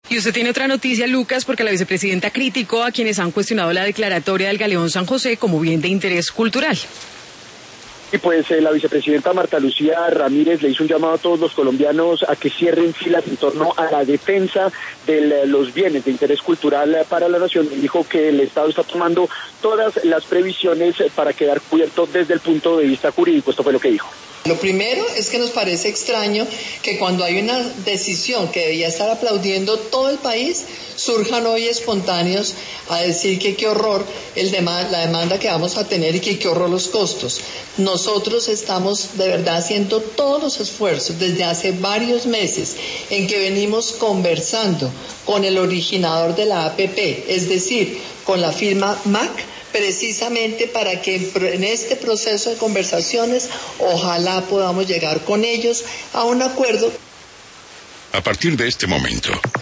Y usted tiene otra noticia, Lucas, porque la vicepresidenta criticó a quienes han cuestionado la declaratoria del Galeón San José como bien de interés cultural. Y pues la vicepresidenta Marta Lucía Ramírez le hizo un llamado a todos los colombianos a que cierren filas en torno a la defensa de los bienes de interés cultural para la nación. Y dijo que el Estado está tomando todas las previsiones para quedar cubierto desde el punto de vista jurídico. Esto fue lo que dijo. Lo primero es que nos parece extraño que cuando hay una decisión que debía estar aplaudiendo todo el país, surjan hoy espontáneos a decir que qué horror la demanda que vamos a tener y que qué horror los costos. Nosotros estamos de verdad haciendo todos los esfuerzos desde hace varios meses en que venimos conversando con el originador de la APP, es decir, con la firma MAC, precisamente para que en este proceso de conversaciones ojalá podamos llegar con ellos a un acuerdo. A partir de este momento,